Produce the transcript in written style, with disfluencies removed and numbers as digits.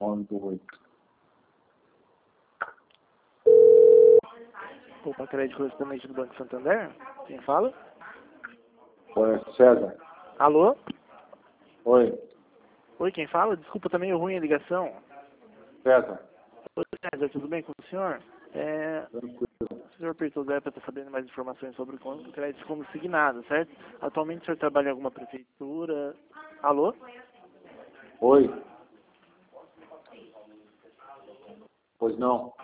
988. Opa, crédito correspondente do Banco Santander? Quem fala? Oi, César. Alô? Oi, Oi, quem fala? Desculpa, tá meio ruim a ligação. César. Oi, César, tudo bem com o senhor? Tranquilo. O senhor apertou o zero para estar sabendo mais informações sobre o crédito consignado, certo? Atualmente o senhor trabalha em alguma prefeitura? Alô? Oi. Pois não.